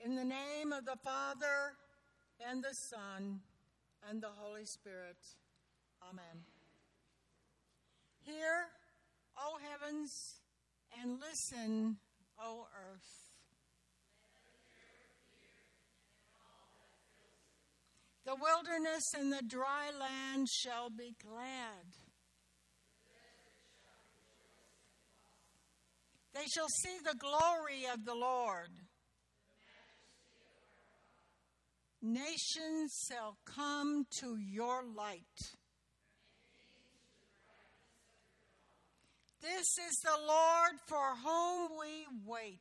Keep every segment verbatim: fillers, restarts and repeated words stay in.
In the name of the Father, and the Son, and the Holy Spirit. Amen. Hear, O heavens, and listen, O earth. The wilderness and the dry land shall be glad. They shall see the glory of the Lord. Nations shall come to your light. This is the Lord for whom we wait.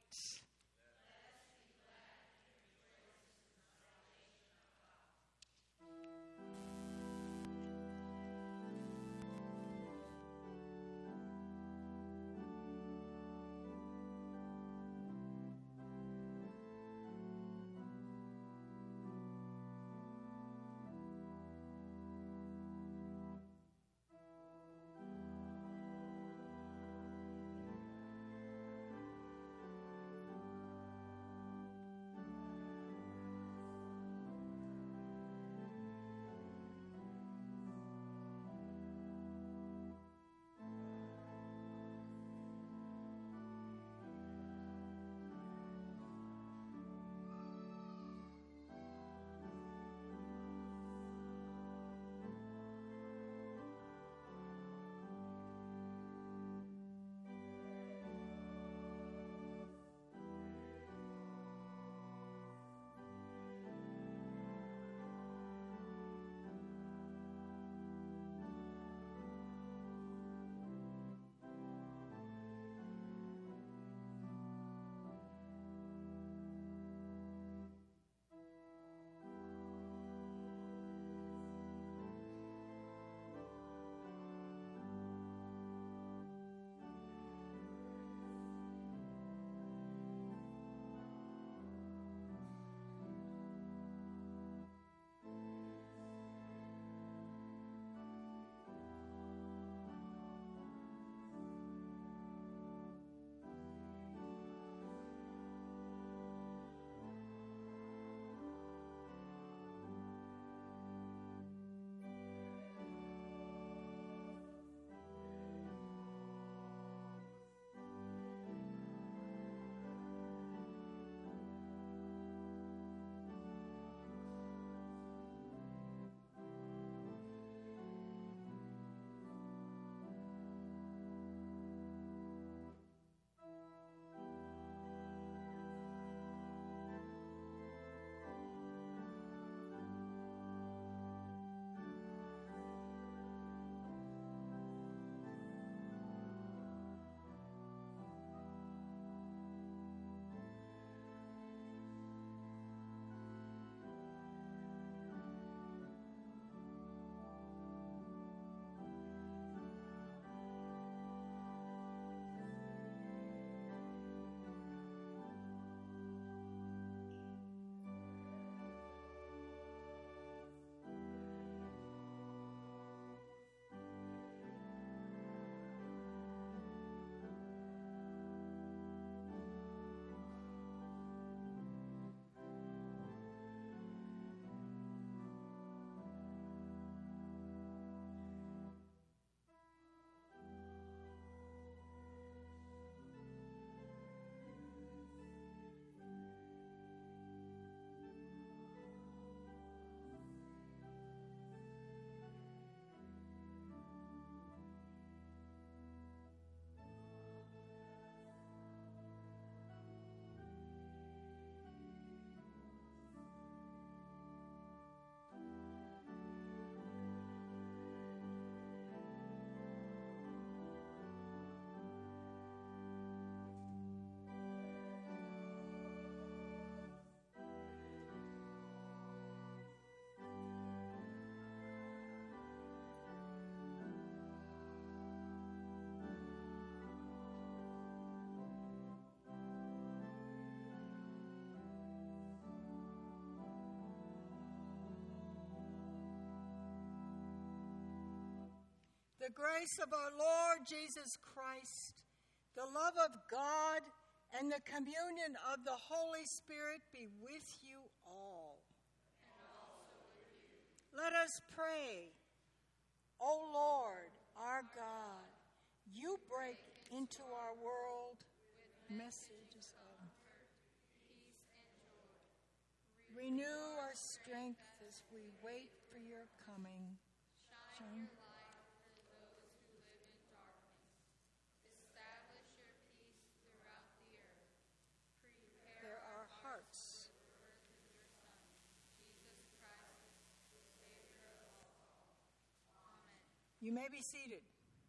The grace of our Lord Jesus Christ, the love of God, and the communion of the Holy Spirit be with you all. And also with you. Let us pray. O Lord, our God, you break into our world messages of Peace and joy. renew our strength as we wait for your coming. Shine your light for those who live in darkness. Establish your peace throughout the earth. Prepare There are hearts. the birth of your Son, Jesus Christ, the Savior of us all. Amen. You may be seated.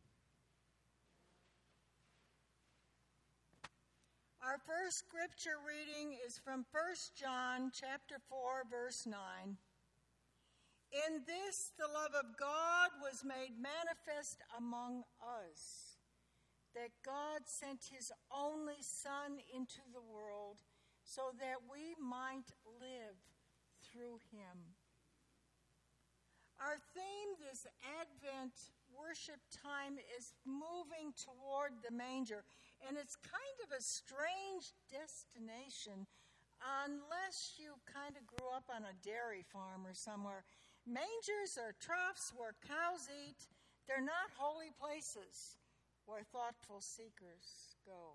Our first scripture reading is from First John chapter four, verse nine. In this the love of God was made manifest among us, that God sent his only Son into the world so that we might live through him. Our theme this Advent worship time is moving toward the manger, and it's kind of a strange destination unless you kind of grew up on a dairy farm or somewhere. Mangers are troughs where cows eat. They're not holy places where thoughtful seekers go.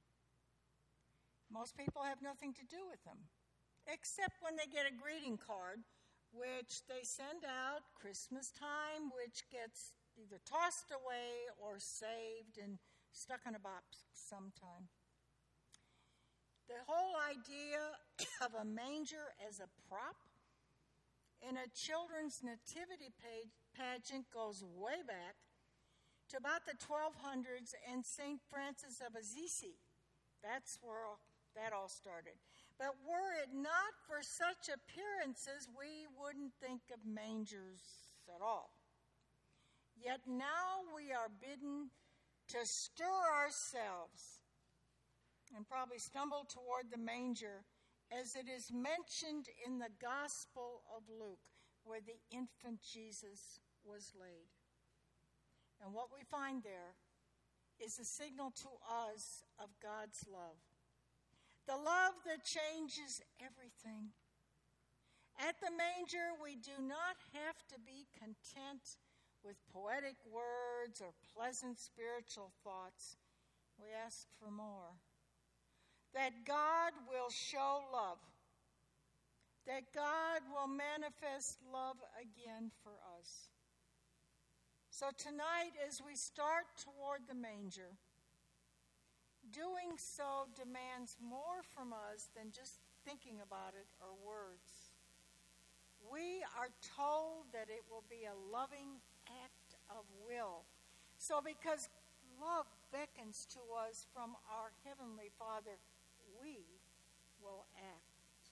Most people have nothing to do with them, except when they get a greeting card, which they send out Christmas time, which gets either tossed away or saved and stuck in a box sometime. The whole idea of a manger as a prop in a children's nativity page, pageant goes way back to about the twelve hundreds and Saint Francis of Assisi. That's where all, that all started. But were it not for such appearances, we wouldn't think of mangers at all. Yet now we are bidden to stir ourselves and probably stumble toward the manger as it is mentioned in the Gospel of Luke, where the infant Jesus was laid. And what we find there is a signal to us of God's love, the love that changes everything. At the manger, we do not have to be content with poetic words or pleasant spiritual thoughts. We ask for more. That God will show love. That God will manifest love again for us. So tonight, as we start toward the manger, doing so demands more from us than just thinking about it or words. We are told that it will be a loving act of will. So because love beckons to us from our Heavenly Father, we will act.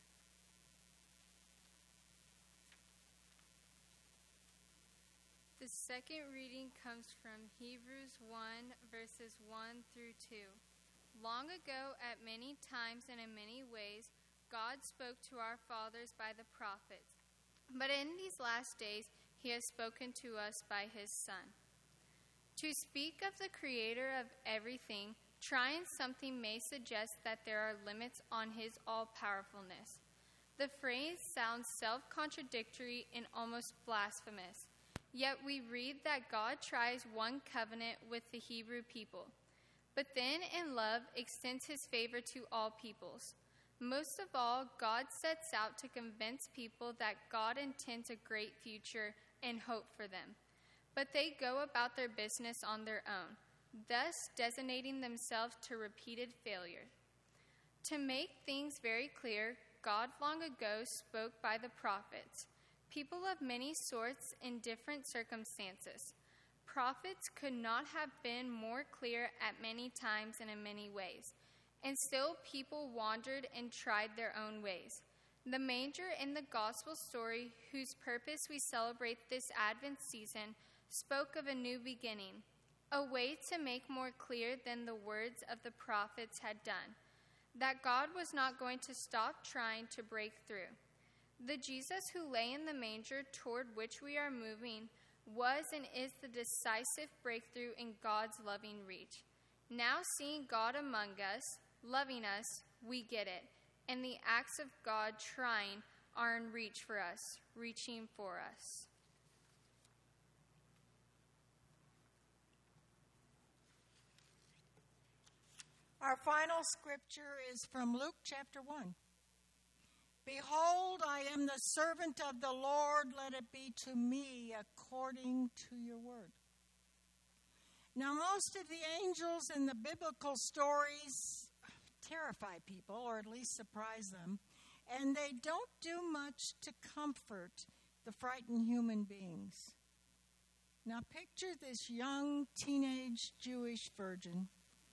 The second reading comes from Hebrews one, verses one through two. Long ago, at many times and in many ways, God spoke to our fathers by the prophets. But in these last days, he has spoken to us by his Son. To speak of the Creator of everything, trying something may suggest that there are limits on his all-powerfulness. The phrase sounds self-contradictory and almost blasphemous. Yet we read that God tries one covenant with the Hebrew people, but then in love extends his favor to all peoples. Most of all, God sets out to convince people that God intends a great future and hope for them. But they go about their business on their own, thus designating themselves to repeated failure. To make things very clear, God long ago spoke by the prophets, people of many sorts in different circumstances. Prophets could not have been more clear at many times and in many ways, and still people wandered and tried their own ways. The manger in the gospel story, whose purpose we celebrate this Advent season, spoke of a new beginning, a way to make more clear than the words of the prophets had done, that God was not going to stop trying to break through. The Jesus who lay in the manger toward which we are moving was and is the decisive breakthrough in God's loving reach. Now seeing God among us, loving us, we get it. And the acts of God trying are in reach for us, reaching for us. Our final scripture is from Luke chapter one. Behold, I am the servant of the Lord, let it be to me according to your word. Now, most of the angels in the biblical stories terrify people, or at least surprise them, and they don't do much to comfort the frightened human beings. Now, picture this young teenage Jewish virgin,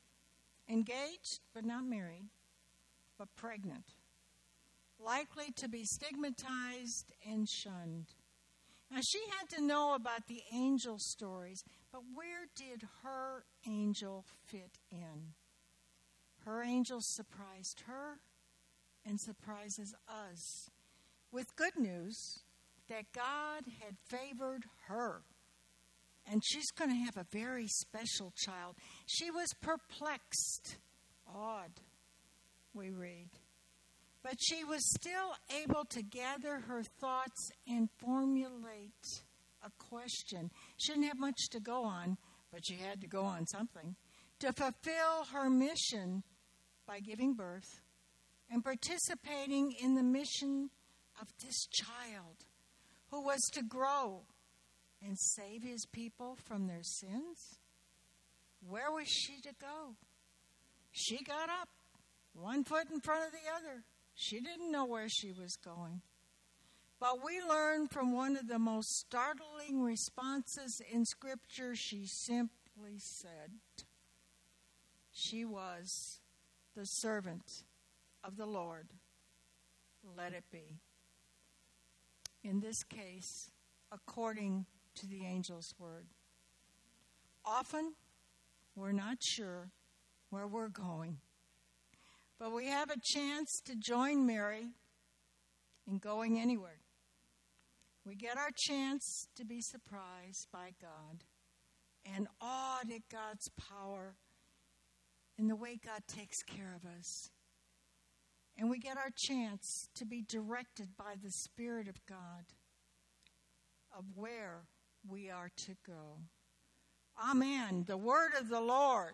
engaged but not married, but pregnant, likely to be stigmatized and shunned. Now, she had to know about the angel stories, but where did her angel fit in? Her angel surprised her and surprises us with good news that God had favored her. And she's going to have a very special child. She was perplexed, awed, we read. But she was still able to gather her thoughts and formulate a question. She didn't have much to go on, but she had to go on something. To fulfill her mission by giving birth and participating in the mission of this child who was to grow and save his people from their sins. Where was she to go? She got up, one foot in front of the other. She didn't know where she was going. But we learn from one of the most startling responses in Scripture, she simply said, she was the servant of the Lord. Let it be. In this case, according to the angel's word. Often, we're not sure where we're going, but we have a chance to join Mary in going anywhere. We get our chance to be surprised by God and awed at God's power and the way God takes care of us. And we get our chance to be directed by the Spirit of God of where we are to go. Amen. The word of the Lord.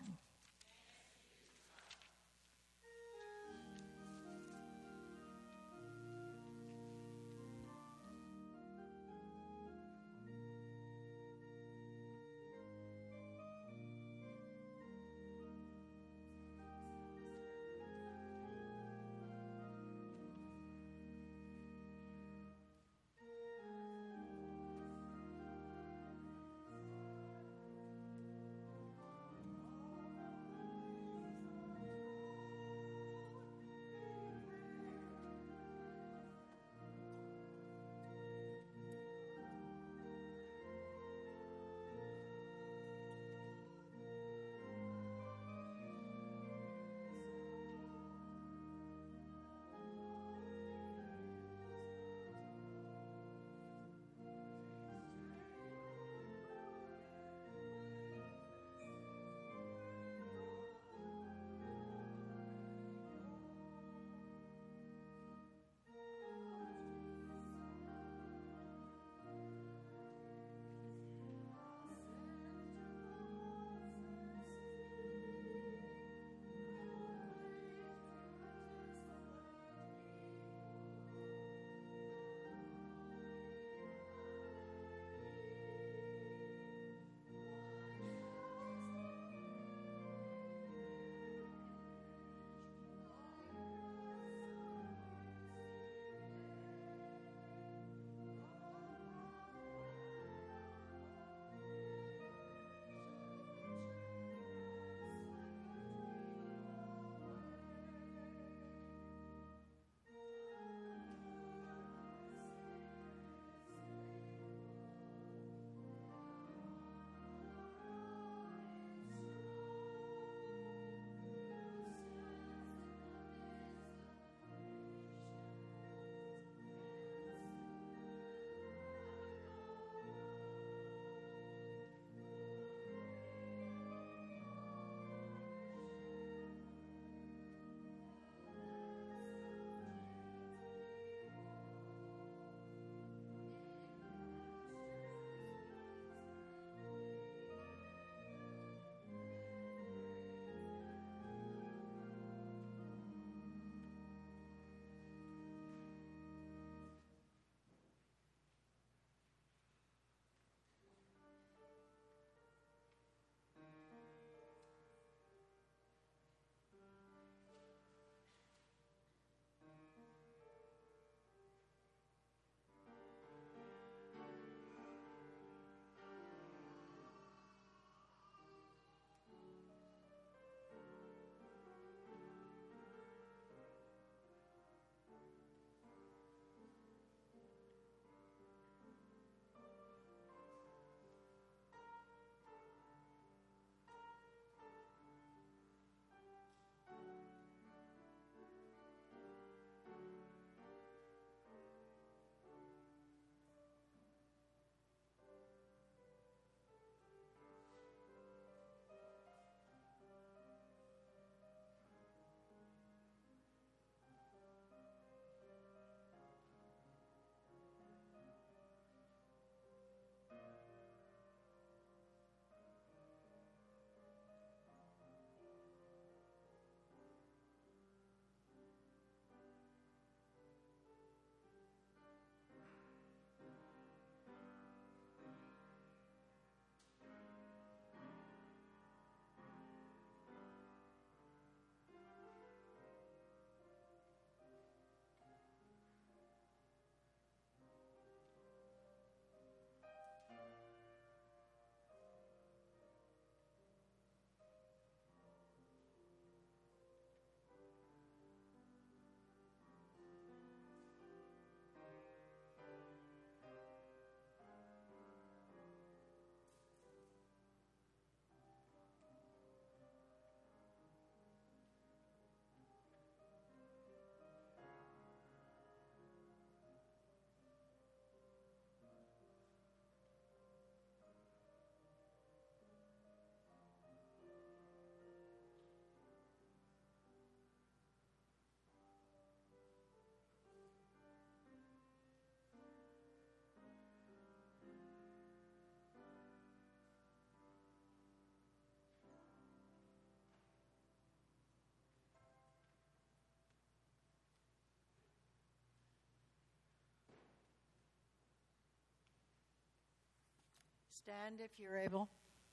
Stand if you're able.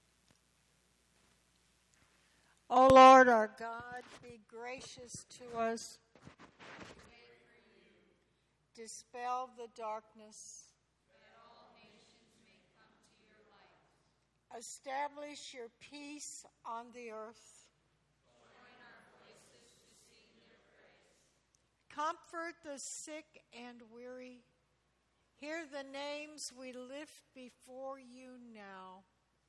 O Lord our God, be gracious to us. Dispel the darkness. That all nations may come to your light. Establish your peace on the earth. Join our voices to sing your praise. Comfort the sick and weary. Hear the names we lift before you now.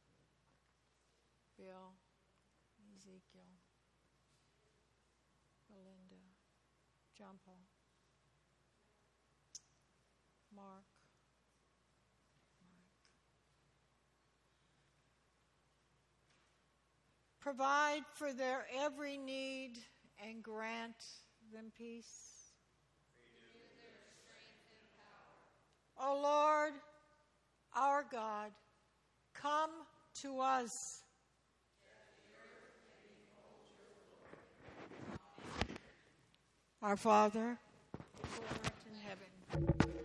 Bill, Ezekiel, Belinda, John Paul, Mark, Mark. Provide for their every need and grant them peace. O Lord, our God, come to us. Our Father, who art in heaven.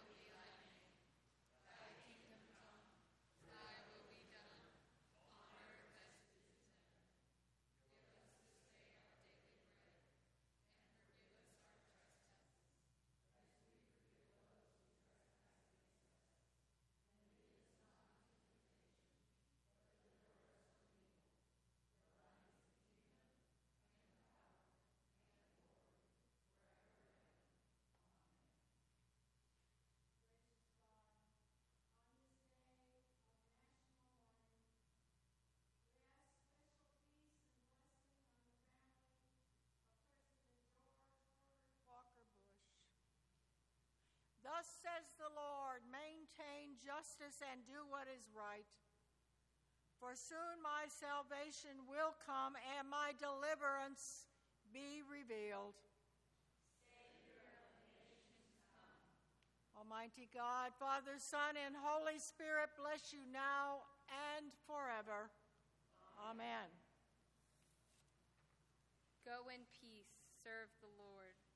Thus says the Lord, maintain justice and do what is right. For soon my salvation will come and my deliverance be revealed. Savior of the nations, come. Almighty God, Father, Son, and Holy Spirit, bless you now and forever. Amen. Go in peace. Serve the Lord.